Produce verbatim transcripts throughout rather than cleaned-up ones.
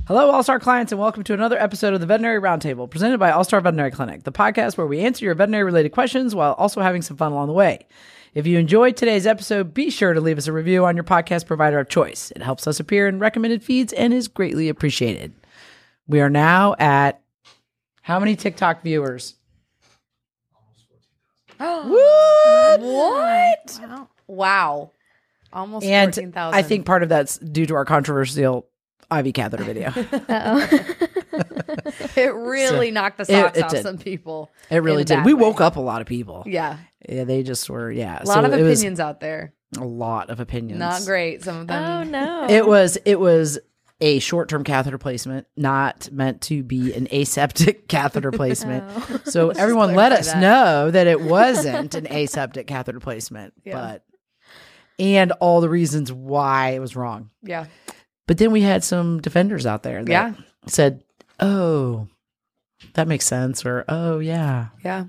Hello, All-Star clients, and welcome to another episode of the Veterinary Roundtable, presented by All-Star Veterinary Clinic, the podcast where we answer your veterinary-related questions while also having some fun along the way. If you enjoyed today's episode, be sure to leave us a review on your podcast provider of choice. It helps us appear in recommended feeds and is greatly appreciated. We are now at how many TikTok viewers? What? What? Wow. Wow. Almost and fourteen thousand. I think part of that's due to our controversial I V catheter video. It really So, knocked the socks it- it off did. some people. It really in a did. bad We way. woke up a lot of people. Yeah. Yeah, they just were, yeah. A lot so of it was opinions out there. a lot of opinions. Not great. Some of them. Oh no. It was it was a short-term catheter placement, not meant to be an aseptic catheter placement. Oh. So everyone let clarify us that. know that it wasn't an aseptic catheter placement, Yeah. but and all the reasons why it was wrong. Yeah. But then we had some defenders out there that Yeah. said, "Oh, that makes sense," or "Oh, yeah." Yeah.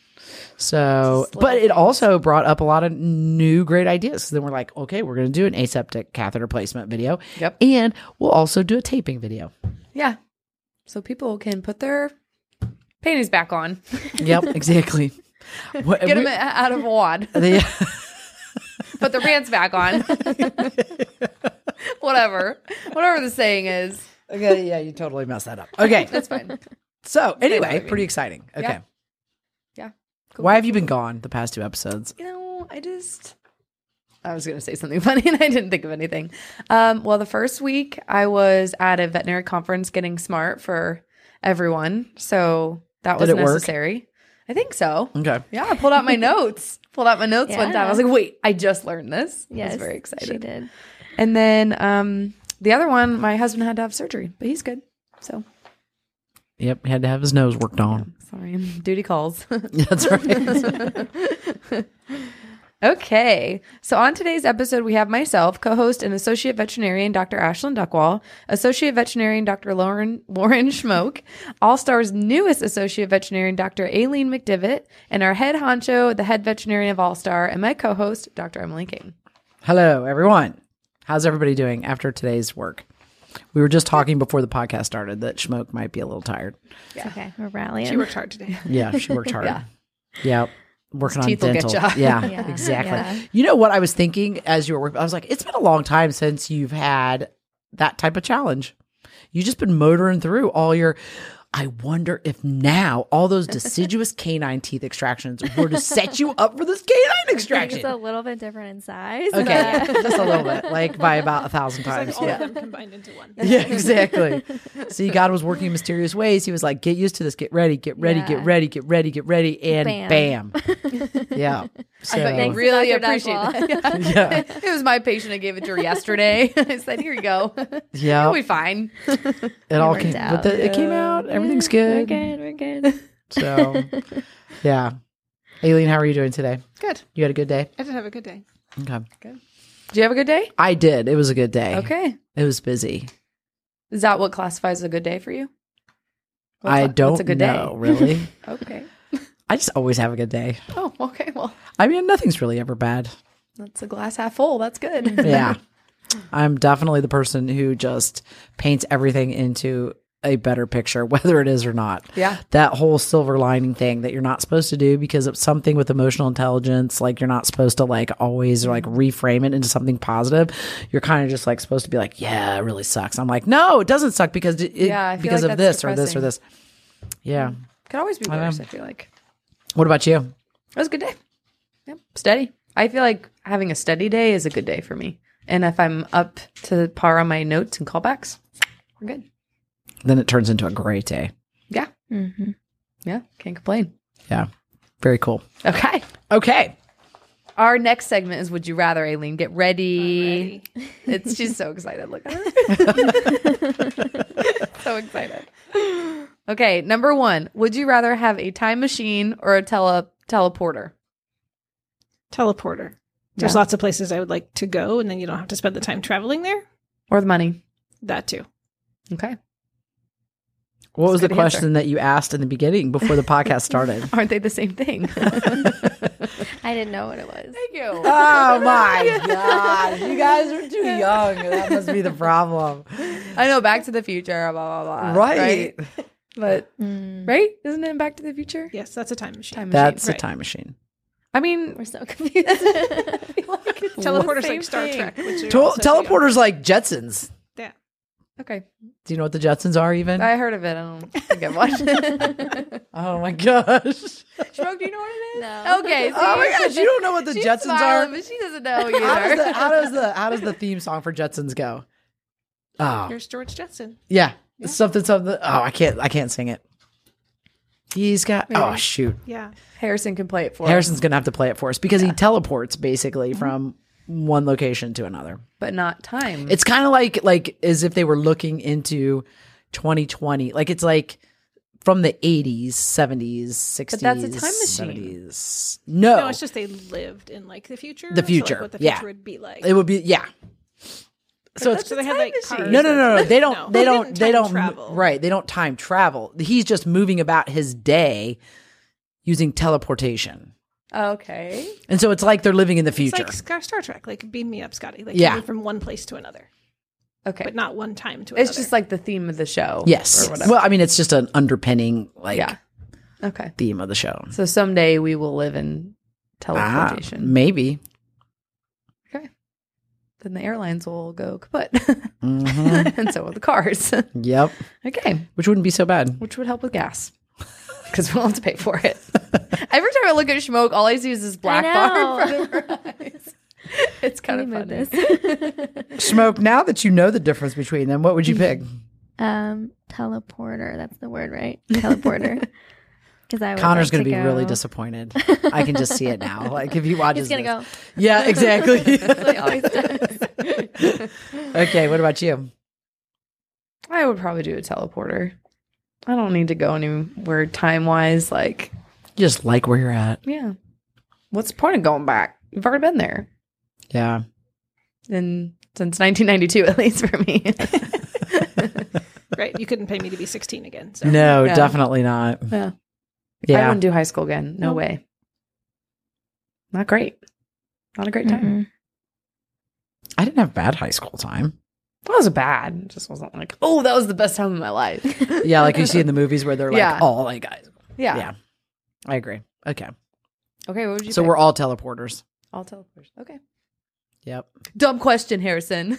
So, Just little but it things. also brought up a lot of new great ideas. So then we're like, okay, we're going to do an aseptic catheter placement video. Yep. And we'll also do a taping video. Yeah. So people can put their panties back on. Yep, exactly. What, Get we- them out of a wad. the- Put their pants back on. Whatever. Whatever the saying is. okay, yeah, you totally messed that up. Okay. That's fine. So, what I anyway, mean. pretty exciting. Okay. Yeah. Yeah. Cool, Why cool, have you cool. been gone the past two episodes? You know, I just I was going to say something funny and I didn't think of anything. Um, well, the first week I was at a veterinary conference getting smart for everyone. So that Did was it work? necessary. I think so. Okay. Yeah, I pulled out my notes. Pulled out my notes one time. I Yeah. was like, wait, I just learned this. I Yes, was very She excited. did. And then um, the other one, my husband had to have surgery, but he's good. So Yep, he had to have his nose worked on. sorry, duty calls. That's right. Okay, so on today's episode, we have myself, co-host and associate veterinarian Doctor Ashlyn Duckwall, associate veterinarian Doctor Lauren Lauren Schmoke, All-Star's newest associate veterinarian Doctor Aileen McDivitt, and our head honcho, the head veterinarian of All-Star, and my co-host Doctor Emily King. Hello, everyone. How's everybody doing after today's work? We were just talking before the podcast started that Schmoke might be a little tired. It's okay. We're rallying. She worked hard today. Yeah, she worked hard. Yeah. Yeah. Working on teeth will get dental. ya. Yeah, Yeah. exactly. Yeah. You know what I was thinking as you were working? I was like, it's been a long time since you've had that type of challenge. You've just been motoring through all your. I wonder if now all those deciduous canine teeth extractions were to set you up for this canine It's extraction. a little bit different in size. Okay, but- just a little bit, like by about a thousand It's like times. all Yeah. of them combined into one. Yeah, exactly. See, God was working in mysterious ways. He was like, get used to this, get ready, get ready, Yeah. get ready, get ready, get ready, and bam. Bam. Yeah. So, I bet you Thanks to really Doctor appreciate Duckwall. that. yeah. It was my patient. I gave it to her yesterday. I said, here you go. Yeah. You'll be fine. It all worked came, out. but the, it came out. Everything's We're good. good. We're good. So, yeah. Aileen, how are you doing today? Good. You had a good day? I did have a good day. Okay. Did you have a good day? I did. It was a good day. Okay. It was busy. Is that what classifies as a good day for you? What's I a- don't what's a good know, day? really. Okay. I just always have a good day. Oh, okay. Well, I mean, nothing's really ever bad. that's a glass half full. That's good. Yeah. I'm definitely the person who just paints everything into a better picture, whether it is or not. Yeah. That whole silver lining thing that you're not supposed to do because of something with emotional intelligence, like you're not supposed to like always like reframe it into something positive. You're kind of just like supposed to be like, yeah, it really sucks. I'm like, no, it doesn't suck because it, Yeah, I feel because like of that's this or this or depressing. this. Yeah. Could always be I know. worse, I feel like. What about you? It was a good day. Yep. Steady. I feel like having a steady day is a good day for me. And if I'm up to par on my notes and callbacks, we're good. Then it turns into a great day. Yeah. Mm-hmm. Yeah. Can't complain. Yeah. Very cool. Okay. Okay. Our next segment is Would You Rather, Aileen. Get ready. It's She's so excited. Look at her. So excited. Okay. Number one. Would you rather have a time machine or a tele teleporter? Teleporter. There's Yeah. lots of places I would like to go, and then you don't have to spend the time traveling there. Or the money? That too. Okay. What was the That's a good answer. question that you asked in the beginning before the podcast started? Aren't they the same thing? I didn't know what it was. Thank you. Oh my God. You guys are too young. That must be the problem. I know Back to the Future, blah, blah, blah. Right. But, Mm. right? Isn't it Back to the Future? Yes, that's a time machine. Time That's machine. a time machine. I mean, We're so confused. Teleporter's Same like Star thing. Trek. Which are Tel- also teleporter's like Jetsons. Yeah. okay. Do you know what the Jetsons are even? I heard of it. I don't think I've watched it. Oh my gosh. Smoke, do you know what it is? No. Okay. Oh my see? gosh, you don't know what the She's Jetsons smiling, are? but she doesn't know either. How does the how does the how does the theme song for Jetsons go? Oh. Here's George Jetson. Yeah. Something something oh, I can't I can't sing it. He's got oh shoot. Yeah. Harrison can play it for Harrison's us, gonna have to play it for us because he teleports basically from one location to another. but not time. It's kind of like like as if they were looking into twenty twenty. Like it's like from the eighties, seventies, sixties. that's a time machine. seventies. No, No, it's just they lived in like the future. The so, future, like, what the yeah. future would be like. it would be yeah. So it's so they had time like machine. cars no, no, that- no, no. They don't. No, they he don't. didn't They time don't. travel. Right. They don't time travel. He's just moving about his day using teleportation, okay. and so it's like they're living in the It's future. like Star Star Trek. Like beam me up, Scotty. Like Yeah. you move from one place to another, Okay. but not one time to another. It's just like the theme of the show. yes. Or whatever. Well, I mean, it's just an underpinning like yeah. Okay. theme of the show. So someday we will live in Ah, teleportation. maybe. Okay. Then the airlines will go kaput. Mhm. And so will the cars. Yep. Okay. Which wouldn't be so bad. Which would help with gas. Because we don't have to pay for it. Every time I look at smoke, all I see is this black bar in front of her eyes. It's kind Can of you funny. move this? Smoke. Now that you know the difference between them, what would you pick? um, teleporter. That's the word, right? Teleporter. Because I would Connor's like going to to be go- really disappointed. I can just see it now. Like if he watches, He's gonna this. go. Yeah, exactly. He always does. Okay, what about you? I would probably do a teleporter. I don't need to go anywhere time wise. Like, You just like where you're at. yeah. What's the point of going back? You've already been there. Yeah. And since nineteen ninety-two, at least for me. right. You couldn't pay me to be sixteen again. So. No, Yeah. definitely not. Yeah. I Yeah. wouldn't do high school again. No Nope. way. Not great. Not a great time. Mm-mm. I didn't have bad high school time. It wasn't bad. It just wasn't like, oh, that was the best time of my life. Yeah, like you see in the movies where they're like Yeah. all like guys. Yeah. Yeah. I agree. Okay. Okay, what would you So pick? we're all teleporters. all teleport. Okay. Yep. Dumb question, Harrison.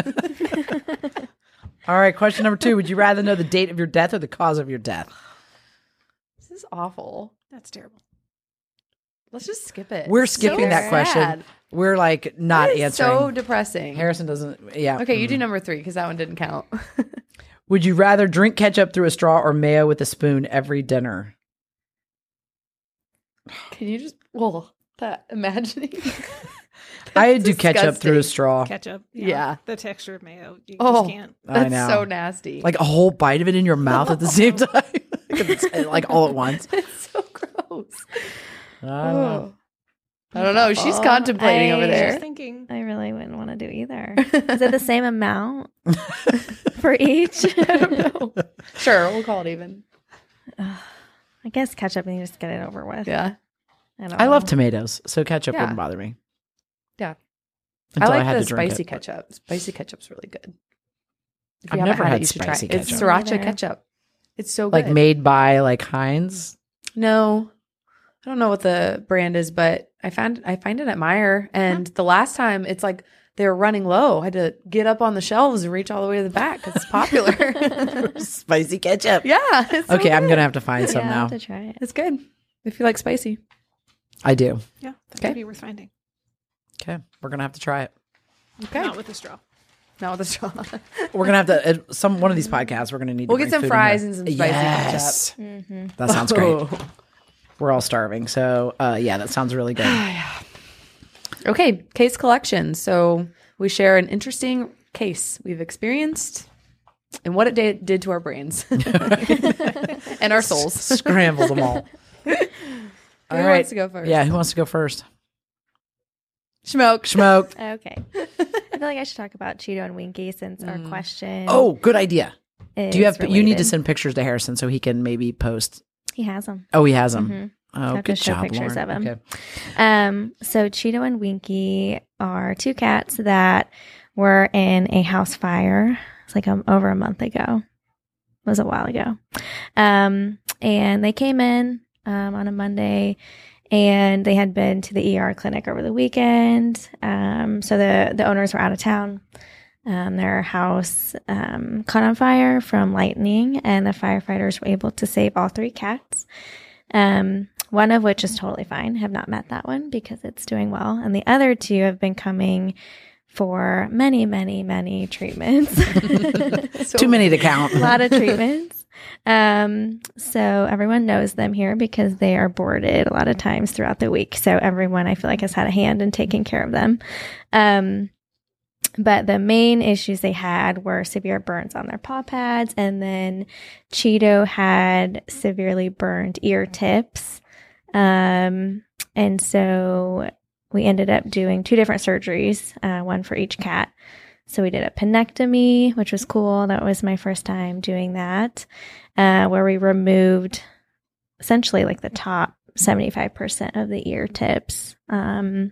All right, question number two. Would you rather know the date of your death or the cause of your death? This is awful. That's terrible. Let's just skip it. We're It's skipping so that question. sad. We're like not That is answering. so depressing. Harrison doesn't. Yeah. Okay, you do Mm. number three because that one didn't count. Would you rather drink ketchup through a straw or mayo with a spoon every dinner? Can you just, well, that imagining. I do ketchup through a disgusting. straw. Ketchup. Yeah. The texture of mayo. You Oh. just can't. I That's know. so nasty. Like a whole bite of it in your mouth at the same time. 'Cause it's, uh, like all at once. it's so gross. I don't know. Oh. I don't know. She's contemplating I- over Just there. thinking. I really wouldn't want to do either. Is it the same amount for each? I don't know. Sure, we'll call it even. I guess ketchup and you just get it over with. Yeah. I, don't I love know. tomatoes, so ketchup Yeah. wouldn't bother me. Yeah. Until I like had the to drink spicy it. ketchup. Spicy ketchup's really good. If I've haven't never it, had you should spicy try it. It's ketchup. sriracha Neither. ketchup. It's so good. Like made by like Heinz. No, I don't know what the brand is, but I found I find it at Meijer. And the last time, it's like they were running low. I had to get up on the shelves and reach all the way to the back because it's popular. Spicy ketchup. Yeah. It's so Okay, I'm good. gonna have to find Yeah, some I'll now. have to try it. It's good if you like spicy. I do. Yeah. That Okay. could be worth finding. Okay, we're gonna have to try it. Okay. Not with a straw. Not with a straw. We're gonna have to at some one of these podcasts. We're gonna need. We'll to get bring some food in fries here. and some spicy yes. Mm-hmm. That sounds great. Oh. We're all starving, so uh, yeah, that sounds really good. Okay, case collection. So we share an interesting case we've experienced and what it did, did to our brains and our souls. Scramble them all. Who All wants right. to go first? Yeah, who wants to go first? Smoke. Smoke. Okay. I feel like I should talk about Cheeto and Winky since our Mm. question. Oh, good idea. is Do you have? You need to related. send pictures to Harrison so he can maybe post. He has them. Oh, he has them. Mhm. Oh, have to good show job, pictures Lauren. of 'em. Okay. Um, so Cheeto and Winky are two cats that were in a house fire It's like um, over a month ago. It was a while ago. Um, and they came in um, on a Monday, and they had been to the E R clinic over the weekend. Um, so the, the owners were out of town. Um, their house um, caught on fire from lightning, and the firefighters were able to save all three cats. Um, one of which is totally fine. Have not met that one because it's doing well. And the other two have been coming for many, many, many treatments. So Too many to count. A lot of treatments. Um, so everyone knows them here because they are boarded a lot of times throughout the week. So everyone, I feel like, has had a hand in taking care of them. Um, but the main issues they had were severe burns on their paw pads. And then Cheeto had severely burned ear tips. Um, and so we ended up doing two different surgeries, uh, one for each cat. So we did a penectomy, which was cool. That was my first time doing that, uh, where we removed essentially like the top seventy-five percent of the ear tips, um,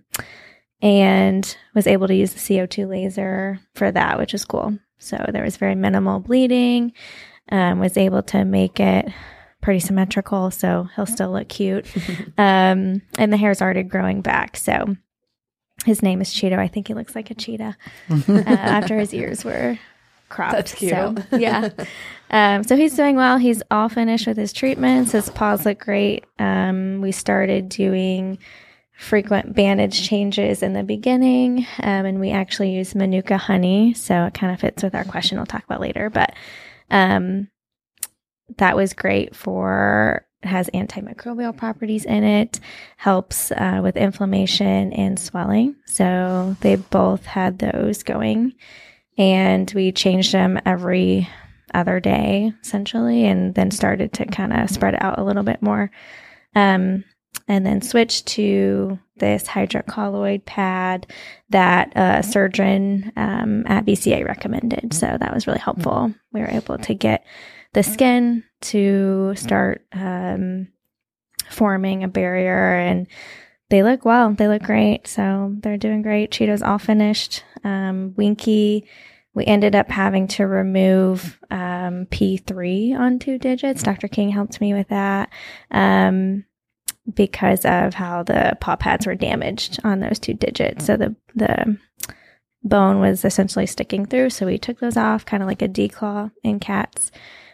and was able to use the C O two laser for that, which is cool. So there was very minimal bleeding, um, was able to make it pretty symmetrical, so he'll still look cute. Um, and the hair's already growing back, so his name is Cheeto. I think he looks like a cheetah uh, after his ears were cropped. That's cute. So, yeah. Um, so he's doing well. He's all finished with his treatments. His paws look great. Um, we started doing frequent bandage changes in the beginning, um, and we actually use Manuka honey, so it kind of fits with our question we'll talk about later. But um, that was great for, it has antimicrobial properties in it, helps uh, with inflammation and swelling. So they both had those going, and we changed them every other day essentially, and then started to kind of spread it out a little bit more. Um, and then switched to this hydrocolloid pad that a surgeon um, at B C A recommended. So that was really helpful. We were able to get the skin to start um, forming a barrier, and they look well. They look great. So they're doing great. Cheeto's all finished. Um, Winky, we ended up having to remove um, P three on two digits. Doctor King helped me with that um, because of how the paw pads were damaged on those two digits. So the the bone was essentially sticking through. So we took those off, kind of like a declaw in cats.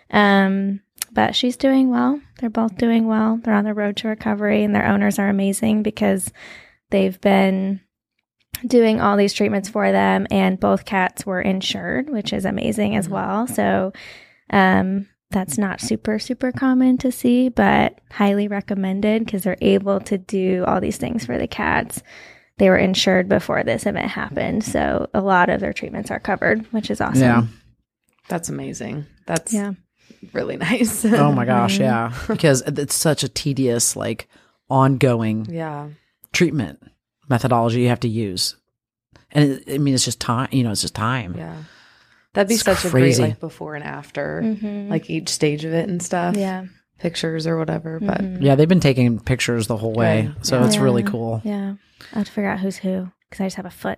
Um, but she's doing well. They're both doing well. They're on the road to recovery, and their owners are amazing because they've been doing all these treatments for them, and both cats were insured, which is amazing as well. So, um, that's not super, super common to see, but highly recommended because they're able to do all these things for the cats. They were insured before this event happened. So a lot of their treatments are covered, which is awesome. Yeah. That's amazing. That's Yeah. really nice. Oh my gosh, yeah. Because it's such a tedious, like, ongoing Yeah. treatment methodology you have to use. And it, I mean, it's just time, you know, it's just time. Yeah. That'd be It's such crazy. a great, like, before and after, Mhm. like each stage of it and stuff. Yeah. Pictures or whatever. But Mhm. Yeah, they've been taking pictures the whole way. Good. So Yeah. it's really Yeah. cool. Yeah. I have to figure out who's who because I just have a foot.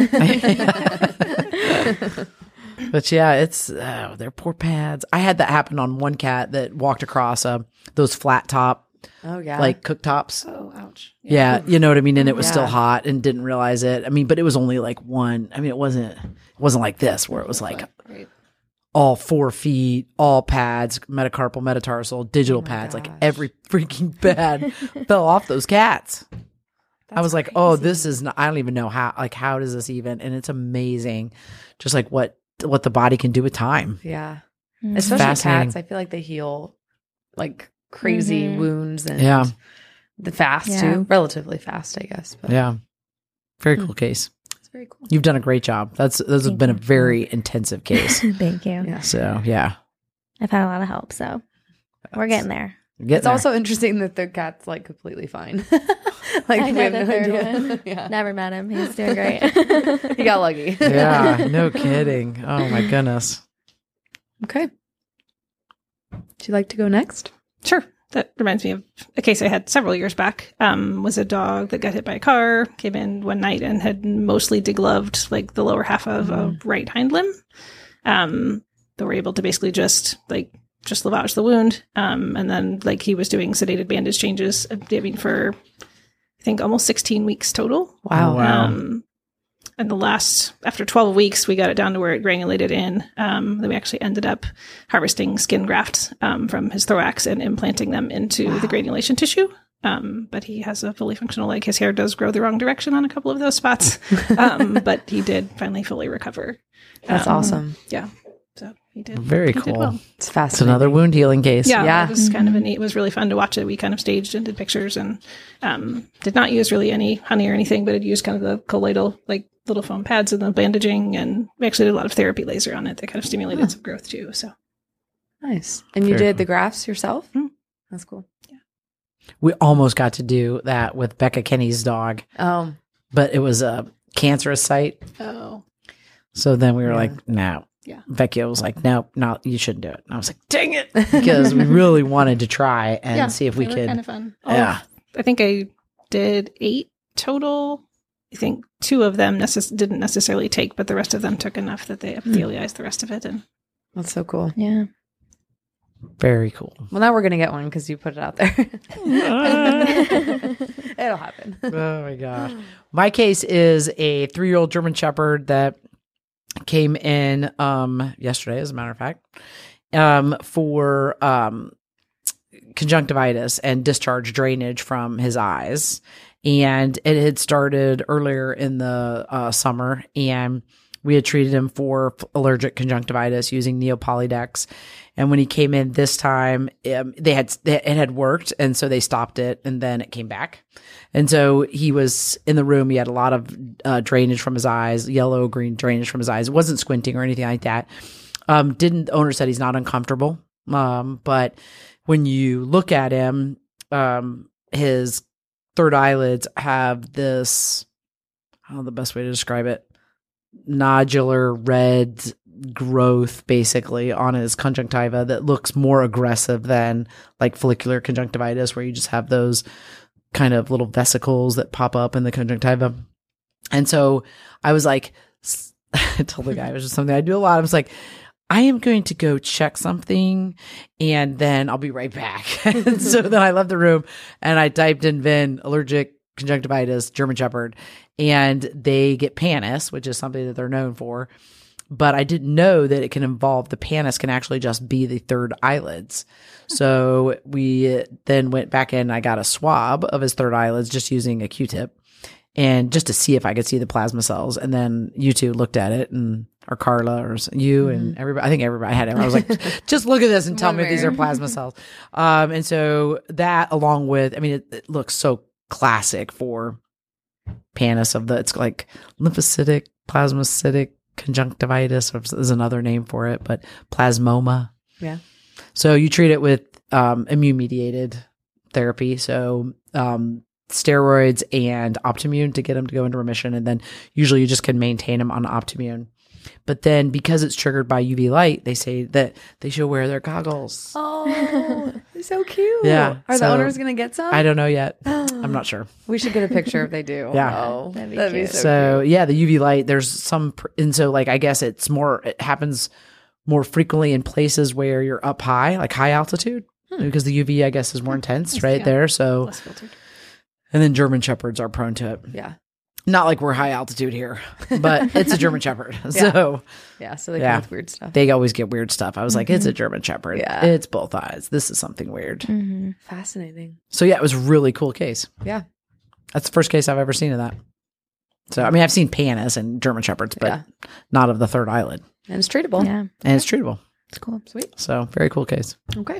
But yeah, it's oh, their poor pads. I had that happen on one cat that walked across uh, those flat top, oh, yeah. like cooktops. oh, ouch. Yeah, you know what I mean? And it was still Yeah. hot and didn't realize it. I mean, but it was only like one. I mean, it wasn't it wasn't like this where it was like Right. all four feet, all pads, metacarpal, metatarsal, digital Oh my pads, like gosh. every freaking pad fell off those cats. I That's was like, oh, crazy. this is not, I don't even know how, like, how does this even, and it's amazing. Just like what, what the body can do with time. Yeah. Mhm. Especially fascinating. cats. I feel like they heal like crazy Mhm. wounds and Yeah. the fast Yeah. too. Relatively fast, I guess. But Yeah. Very Hmm. cool case. it's very cool. You've done a great job. That's, this has Thank been a you. very intensive case. Thank you. Yeah. So yeah. I've had a lot of help, so we're getting there. Getting It's there. also interesting that the cat's like completely fine. like I we know have the no third idea. one. yeah. Never met him. He's doing great. He got lucky. yeah, no kidding. Oh my goodness. Okay. Would you like to go next? Sure. That reminds me of a case I had several years back. Um, was a dog that got hit by a car, came in one night and had mostly degloved like the lower half of a right hind limb. Um, they were able to basically just like just lavage the wound. Um, and then like he was doing sedated bandage changes, I mean, for I think almost sixteen weeks total. Wow. Wow. Um, and the last, after twelve weeks, we got it down to where it granulated in. Um, then we actually ended up harvesting skin grafts um, from his thorax and implanting them into wow. the granulation tissue. Um, but he has a fully functional leg. His hair does grow the wrong direction on a couple of those spots. um, but he did finally fully recover. That's Um, awesome. Yeah. So he did. Very he cool. Did well. It's It's fascinating. another wound healing case. Yeah, Yeah. it was kind of a neat. It was really fun to watch it. We kind of staged and did pictures, and um, did not use really any honey or anything, but it used kind of the colloidal, like little foam pads and the bandaging, and we actually did a lot of therapy laser on it that kind of stimulated Huh. some growth too. So Nice. And you Very did cool. the grafts yourself? Mhm. That's cool. We almost got to do that with Becca Kenny's dog, Um, but it was a cancerous site. oh So then we were Yeah. like, no. Yeah. Vecchio was like, no, no, you shouldn't do it. And I was like, dang it. Because we really wanted to try and yeah, see if we they were could. kind of fun. All Yeah. of- I think I did eight total. I think two of them necess- didn't necessarily take, but the rest of them took enough that they epithelialized the rest of it. And that's so cool. Yeah. Very cool. Well, now we're going to get one because you put it out there. It'll happen. Oh my gosh. My case is a three year old German Shepherd that came in um, yesterday, as a matter of fact, um, for um, conjunctivitis and discharge drainage from his eyes. And it had started earlier in the uh, summer, and we had treated him for allergic conjunctivitis using Neopolydex. And when he came in this time, um, they had it had worked, and so they stopped it, and then it came back. And so he was in the room. He had a lot of uh, drainage from his eyes, yellow, green drainage from his eyes. It wasn't squinting or anything like that. Um, didn't the owner said he's not uncomfortable, um, but when you look at him, um, his third eyelids have this, I don't know the best way to describe it, nodular red growth basically on his conjunctiva that looks more aggressive than like follicular conjunctivitis, where you just have those kind of little vesicles that pop up in the conjunctiva. And so I was like, I told the guy, it was just something I do a lot. I was like, I am going to go check something and then I'll be right back. And so then I left the room and I typed in Vin allergic conjunctivitis, German Shepherd, and they get pannus, which is something that they're known for. But I didn't know that it can involve, the pannus can actually just be the third eyelids. So we then went back in and I got a swab of his third eyelids just using a Q-tip, and just to see if I could see the plasma cells. And then you two looked at it, and or Carla or you mm-hmm. and everybody, I think everybody had it. I was like, just look at this and tell me if these are plasma cells. Um, and so that, along with, I mean, it, it looks so classic for pannus of the, it's like lymphocytic, plasmacytic conjunctivitis is another name for it, but plasmoma. Yeah. So you treat it with um, immune mediated therapy. So um, steroids and Optimune to get them to go into remission. And then usually you just can maintain them on Optimune. But then because it's triggered by U V light, they say that they should wear their goggles. Oh, so cute. Yeah. Are so the owners going to get some? I don't know yet. I'm not sure. We should get a picture if they do. Yeah. Oh, That'd be that'd be cute. so, So cute. yeah, the U V light, there's some, pr- and so like, I guess it's more, it happens more frequently in places where you're up high, like high altitude, Hmm. because the U V, I guess, is more intense right yeah. there. So, less filtered. and then German Shepherds are prone to it. Yeah. Not like we're high altitude here, but it's a German Shepherd. So Yeah. So they Yeah. come with weird stuff. they always get weird stuff. I was like, it's a German Shepherd. Yeah. It's both eyes. This is something weird. Mm-hmm. Fascinating. So yeah, it was a really cool case. Yeah. That's the first case I've ever seen of that. So, I mean, I've seen pannus and German Shepherds, but Yeah. not of the third eyelid. And it's treatable. Yeah. And it's treatable. It's cool. Sweet. So very cool case. Okay.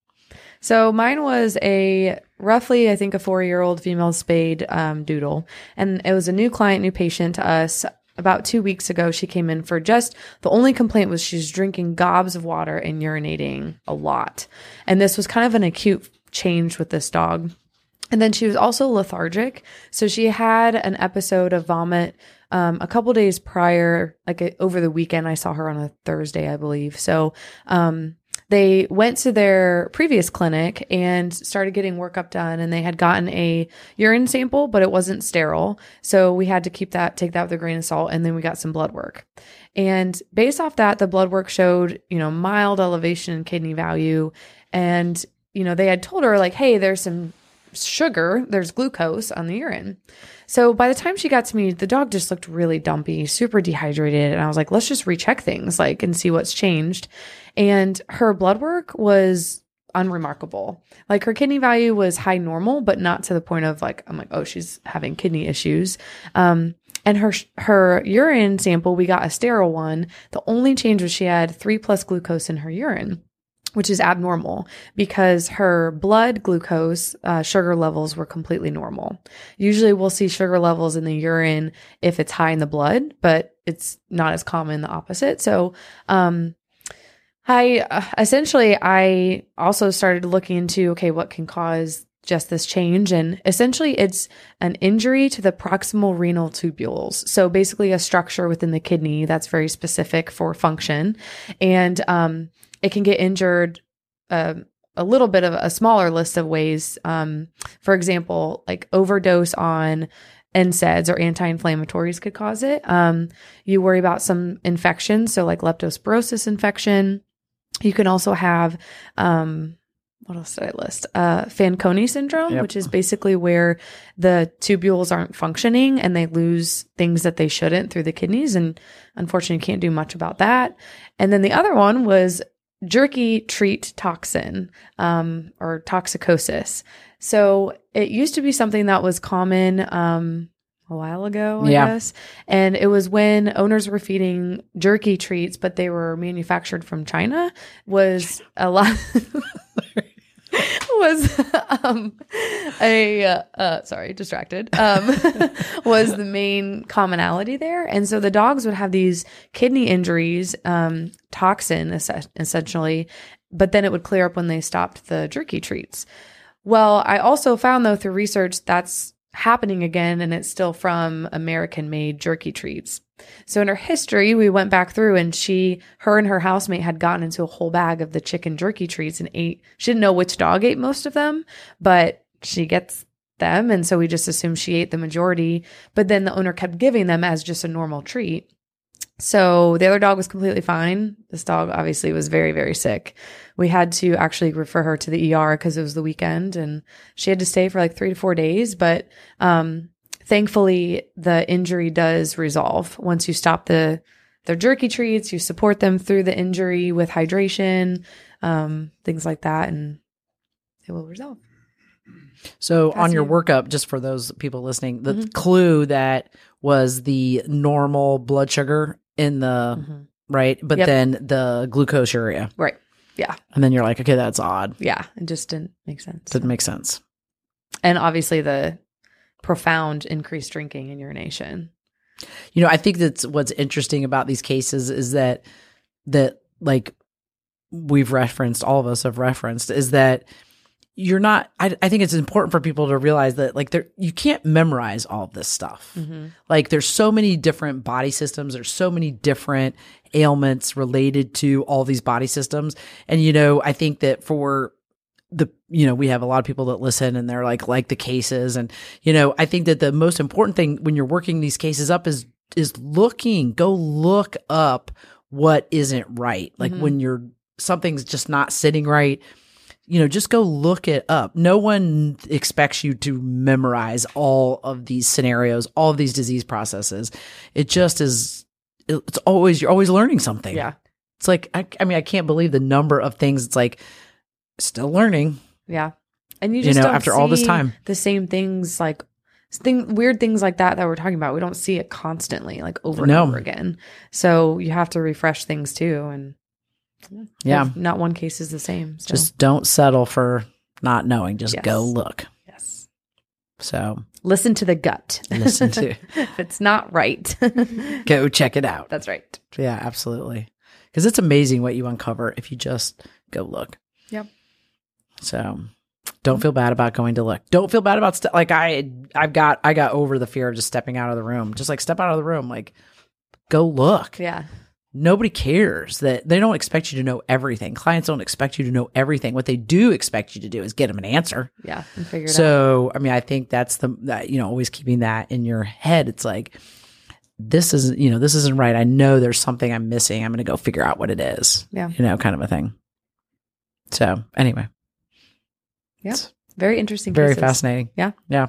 So mine was a roughly, I think, a four-year-old female spayed um, doodle. And it was a new client, new patient to us. About two weeks ago, she came in for just, the only complaint was she's drinking gobs of water and urinating a lot. And this was kind of an acute change with this dog. And then she was also lethargic. So she had an episode of vomit um, a couple days prior, like a, over the weekend. I saw her on a Thursday, I believe. So um, they went to their previous clinic and started getting workup done, and they had gotten a urine sample, but it wasn't sterile. So we had to keep that, take that with a grain of salt. And then we got some blood work. And based off that, the blood work showed, you know, mild elevation in kidney value. And, you know, they had told her like, hey, there's some sugar, there's glucose on the urine. So by the time she got to me, the dog just looked really dumpy, super dehydrated. And I was like, let's just recheck things like and see what's changed. And her blood work was unremarkable. Like her kidney value was high normal, but not to the point of like, I'm like, oh, she's having kidney issues. Um, and her, her urine sample, we got a sterile one. The only change was she had three plus glucose in her urine, which is abnormal because her blood glucose uh, sugar levels were completely normal. Usually we'll see sugar levels in the urine if it's high in the blood, but it's not as common the opposite. So um, I uh, essentially, I also started looking into, okay, what can cause just this change? And essentially it's an injury to the proximal renal tubules. So basically a structure within the kidney that's very specific for function. And um, it can get injured uh, a little bit of a smaller list of ways. Um, for example, like overdose on N SAIDs or anti-inflammatories could cause it. Um, you worry about some infections, so like leptospirosis infection. You can also have, um, what else did I list? Uh, Fanconi syndrome, yep. which is basically where the tubules aren't functioning and they lose things that they shouldn't through the kidneys. And unfortunately, you can't do much about that. And then the other one was jerky treat toxin, um, or toxicosis. So it used to be something that was common, um, a while ago, I yeah. guess. And it was when owners were feeding jerky treats, but they were manufactured from China, was a lot, was, um, a, uh, uh, sorry, distracted, um, was the main commonality there. And so the dogs would have these kidney injuries, um, toxin es- essentially, but then it would clear up when they stopped the jerky treats. Well, I also found though through research that's happening again, and it's still from American-made jerky treats. So in her history, we went back through, and she, her and her housemate had gotten into a whole bag of the chicken jerky treats and ate. She didn't know which dog ate most of them, but she gets them, and so we just assumed she ate the majority. But then the owner kept giving them as just a normal treat. So the other dog was completely fine. This dog obviously was very, very sick. We had to actually refer her to the E R because it was the weekend and she had to stay for like three to four days. But um, thankfully, the injury does resolve. Once you stop the their jerky treats, you support them through the injury with hydration, um, things like that, and it will resolve. So on your workup, just for those people listening, the mm-hmm. clue that was the normal blood sugar in the, mm-hmm. right? But yep. then the glucosuria. Right. Yeah. And then you're like, okay, that's odd. Yeah. It just didn't make sense. Didn't make sense. And obviously the profound increased drinking and urination. You know, I think that's what's interesting about these cases is that, that like we've referenced, all of us have referenced, is that you're not, I, I think it's important for people to realize that like there, you can't memorize all of this stuff. Mm-hmm. Like there's so many different body systems. There's so many different ailments related to all these body systems. And, you know, I think that for the, you know, we have a lot of people that listen and they're like, like the cases. And, you know, I think that the most important thing when you're working these cases up is, is looking, go look up what isn't right. Like mm-hmm. when you're, something's just not sitting right. You know, just go look it up. No one expects you to memorize all of these scenarios, all of these disease processes. It just is, it's always, you're always learning something. Yeah. It's like, I, I mean, I can't believe the number of things. It's like, still learning. Yeah. And you just you know, don't after see all this time, the same things, like thing, weird things like that that we're talking about. We don't see it constantly, like over and no. over again. So you have to refresh things too. And yeah, not one case is the same. So. Just don't settle for not knowing. Just yes. go look. Yes. So listen to the gut. Listen to. If it's not right, go check it out. That's right. Yeah, absolutely. Because it's amazing what you uncover if you just go look. Yep. So don't feel bad about going to look. Don't feel bad about st- like I. I've got. I got over the fear of just stepping out of the room. Just like step out of the room. Like go look. Yeah. nobody cares. That they don't expect you to know everything. Clients don't expect you to know everything. What they do expect you to do is get them an answer. Yeah, and figure it out. So, I mean, I think that's the, that, you know, always keeping that in your head. It's like, this isn't, you know, this isn't right. I know there's something I'm missing. I'm going to go figure out what it is. Yeah. You know, kind of a thing. So, anyway. Yeah. It's very interesting. very cases. fascinating. Yeah. Yeah.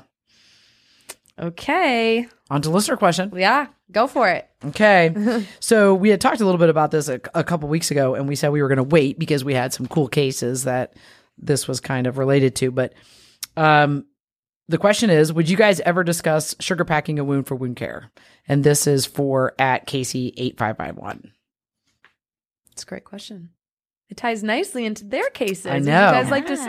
Okay. On to listener question. Yeah, go for it. Okay. So we had talked a little bit about this a, a couple weeks ago, and we said we were going to wait because we had some cool cases that this was kind of related to. But um, the question is, would you guys ever discuss sugar packing a wound for wound care? And this is for at Casey eight five five one. It's a great question. It ties nicely into their cases. I Would know. you guys like to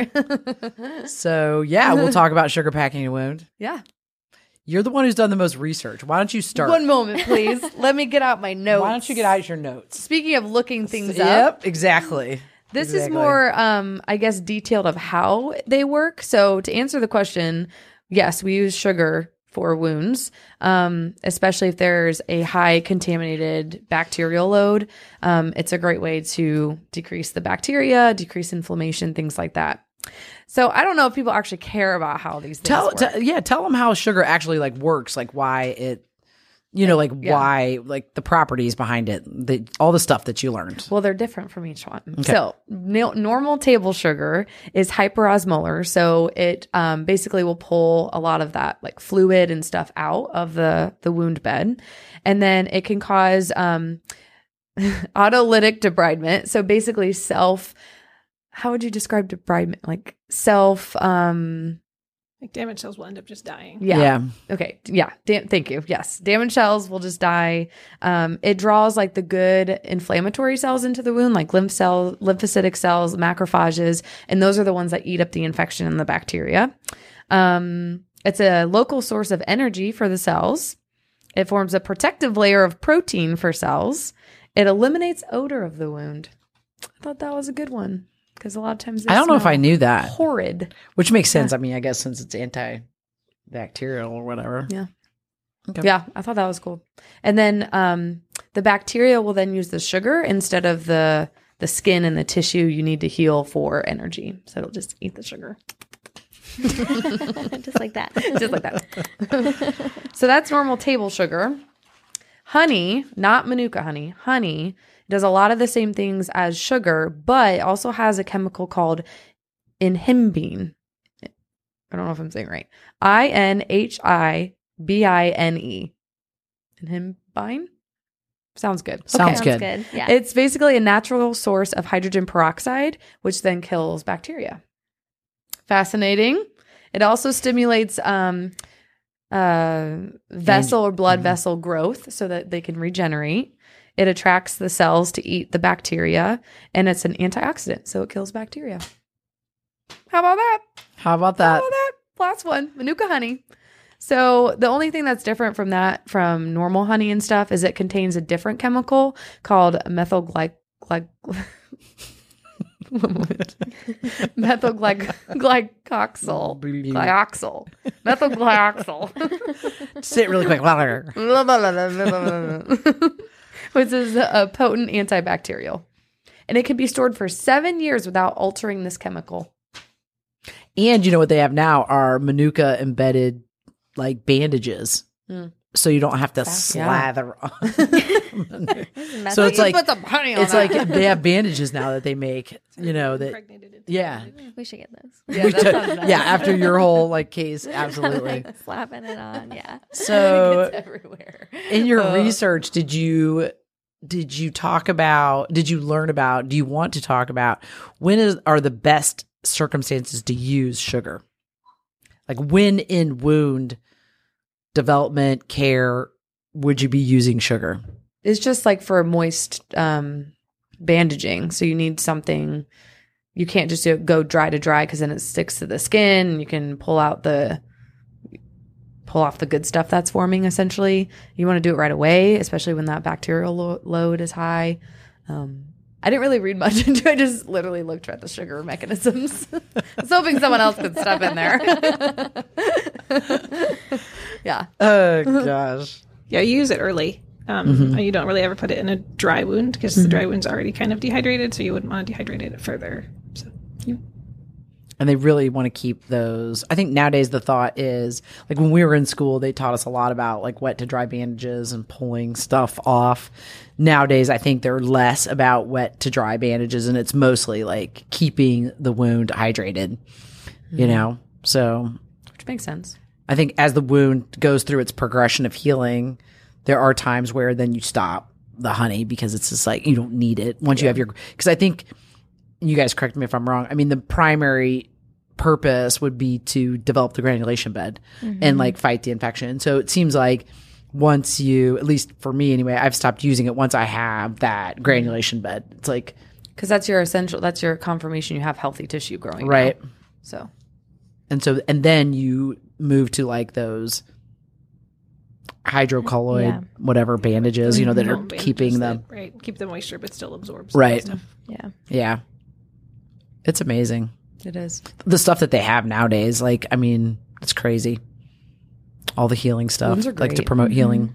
start? So yeah, we'll talk about sugar packing a wound. Yeah. You're the one who's done the most research. Why don't you start? One moment, please. Let me get out my notes. Why don't you get out your notes? Speaking of looking things Yep, up, exactly. this is Exactly. more, um, I guess, detailed of how they work. So to answer the question, yes, we use sugar for wounds, um, especially if there's a high contaminated bacterial load. Um, it's a great way to decrease the bacteria, decrease inflammation, things like that. So I don't know if people actually care about how these things Tell, work. t- yeah, tell them how sugar actually like works, like why it, you know, like Yeah. why, like the properties behind it, the all the stuff that you learned. Well, they're different from each one. So, no, normal table sugar is hyperosmolar. So, it um, basically will pull a lot of that like fluid and stuff out of the, the wound bed. And then it can cause um, autolytic debridement. So, basically, self, how would you describe debridement? Like self, um, Like damaged cells will end up just dying. yeah. Yeah. Okay. Yeah. Da- thank you. Yes. Damaged cells will just die. Um, it draws like the good inflammatory cells into the wound, like lymph cells, lymphocytic cells, macrophages, and those are the ones that eat up the infection and the bacteria. Um, it's a local source of energy for the cells. It forms a protective layer of protein for cells. It eliminates odor of the wound. I thought that was a good one because a lot of times they I don't know if smell I knew that, horrid. which makes sense. I mean, I guess since it's antibacterial or whatever. Yeah. Okay. Yeah, I thought that was cool. And then um, the bacteria will then use the sugar instead of the the skin and the tissue you need to heal for energy. So it'll just eat the sugar. Just like that. Just like that. So that's normal table sugar. Honey, not Manuka honey, honey does a lot of the same things as sugar, but also has a chemical called inhimbine. I don't know if I'm saying it right. I N H I B I N E. Inhimbine? Sounds good. Sounds Sounds good. good. Yeah. It's basically a natural source of hydrogen peroxide, which then kills bacteria. Fascinating. It also stimulates um, uh, vessel or blood Mhm. vessel growth so that they can regenerate. It attracts the cells to eat the bacteria, and it's an antioxidant, so it kills bacteria. How about that? How about How that? about that? Last one, Manuka honey. So the only thing that's different from that, from normal honey and stuff, is it contains a different chemical called methyl glyc glyc methylglycoxyl. Glyoxyl. Methylglyoxyl. Say it really quick. Which is a potent antibacterial. And it can be stored for seven years without altering this chemical. And you know what they have now are Manuka embedded like bandages. Mm. So you don't have to Yeah. slather on. Method- So it's like Put some honey on it's that. like they have bandages now that they make, you know, that Impregnated into yeah. we should get those. Yeah, We that took- sounds nice. yeah, after your whole like case, absolutely. Like slapping it on. Yeah. So It's everywhere. in your Uh, research, did you did you talk about, did you learn about, do you want to talk about when is are the best circumstances to use sugar? Like when in wound development care would you be using sugar? It's just like for moist um, bandaging. So you need something, you can't just do, go dry to dry because then it sticks to the skin and you can pull out the, pull off the good stuff that's forming essentially. You want to do it right away, especially when that bacterial lo- load is high. Um, I didn't really read much into it. I just literally looked at the sugar mechanisms. I was hoping someone else could step in there. Yeah. Oh gosh. Yeah, you use it early. Um, Mm-hmm. You don't really ever put it in a dry wound because the dry wound's already kind of dehydrated, so you wouldn't want to dehydrate it further. So, yeah. And they really want to keep those. I think nowadays the thought is, like when we were in school, they taught us a lot about like wet to dry bandages and pulling stuff off. Nowadays, I think they're less about wet to dry bandages, and it's mostly like keeping the wound hydrated, you know? So Which makes sense. I think as the wound goes through its progression of healing, there are times where then you stop the honey because it's just like you don't need it once you have your. Because I think, you guys correct me if I'm wrong, I mean, the primary purpose would be to develop the granulation bed and like fight the infection. So it seems like once you, at least for me anyway, I've stopped using it once I have that granulation bed. It's like, Because that's your essential, that's your confirmation you have healthy tissue growing. right. now. So, And so, and then you move to like those hydrocolloid, Yeah. whatever bandages, you know, that are Foam bandages keeping that, them. right, keep the moisture but still absorbs Right. stuff. Yeah. Yeah. It's amazing. it is. The stuff that they have nowadays, like, I mean, it's crazy. All the healing stuff, Wounds are like to great. promote healing.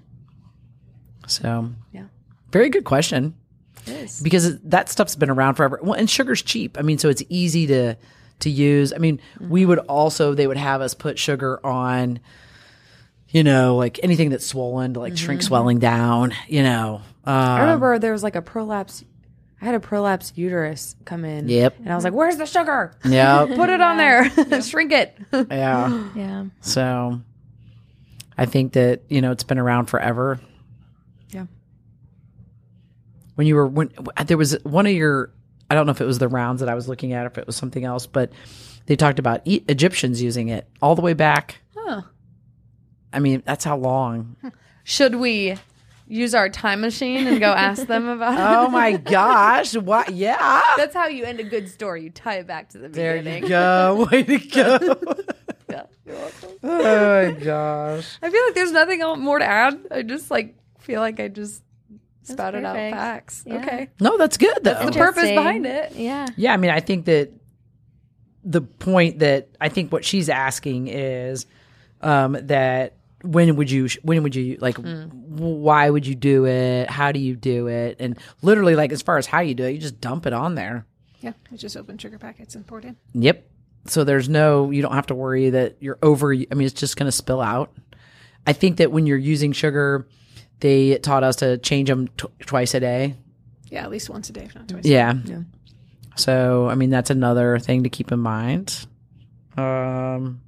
So, Yeah. very good question. It is. Because that stuff's been around forever. Well, and sugar's cheap. I mean, so it's easy to to use. I mean, we would also, they would have us put sugar on, you know, like anything that's swollen to like shrink swelling down, you know. Um, I remember there was like a prolapse. I had a prolapse uterus come in. Yep. And I was like, where's the sugar? Yeah. Put it on there. Shrink it. Yeah. Yeah. So I think that, you know, it's been around forever. Yeah. When you were, when there was one of your, I don't know if it was the rounds that I was looking at, or if it was something else, but they talked about e- Egyptians using it all the way back. Huh. I mean, that's how long. Should we use our time machine and go ask them about it? Oh my gosh. What? Yeah. That's how you end a good story. You tie it back to the There beginning. you go. Way to go. Yeah, you're welcome. Oh my gosh. I feel like there's nothing else more to add. I just like feel like I just spouted out perfect. facts. Yeah. Okay. No, that's good though. the purpose Interesting. behind it. Yeah. Yeah, I mean, I think that the point that I think what she's asking is um, that when would you, when would you, like, Mm. why would you do it? How do you do it? And literally, like, as far as how you do it, you just dump it on there. Yeah, it's just open sugar packets and poured in. Yep. So there's no, you don't have to worry that you're over, I mean, it's just going to spill out. I think that when you're using sugar, they taught us to change them t- twice a day. Yeah, at least once a day, if not twice. Yeah. Yeah. So, I mean, that's another thing to keep in mind. Um,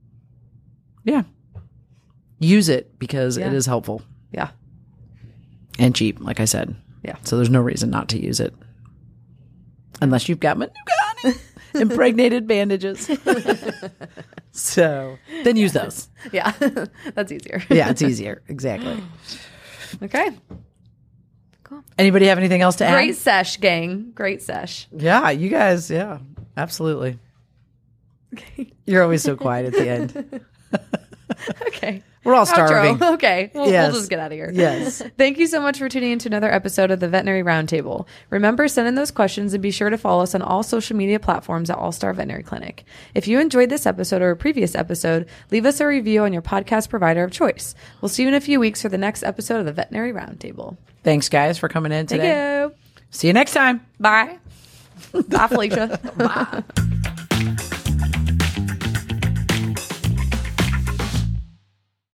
yeah. Use it because Yeah. it is helpful Yeah. and cheap, like I said. Yeah. So there's no reason not to use it. Unless you've got Manuka impregnated bandages. So then use those. Yeah. That's easier. Yeah, it's easier. Exactly. Okay. Anybody have anything else to add? Great sesh, gang. Great sesh. Yeah, you guys. Yeah, absolutely. You're always so quiet at the end. Okay. We're all starving. Outro. Okay. We'll, Yes. we'll just get out of here. Yes. Thank you so much for tuning into another episode of the Veterinary Roundtable. Remember, send in those questions and be sure to follow us on all social media platforms at All Star Veterinary Clinic. If you enjoyed this episode or a previous episode, leave us a review on your podcast provider of choice. We'll see you in a few weeks for the next episode of the Veterinary Roundtable. Thanks, guys, for coming in today. Thank you. See you next time. Bye. Bye, Felicia. Bye.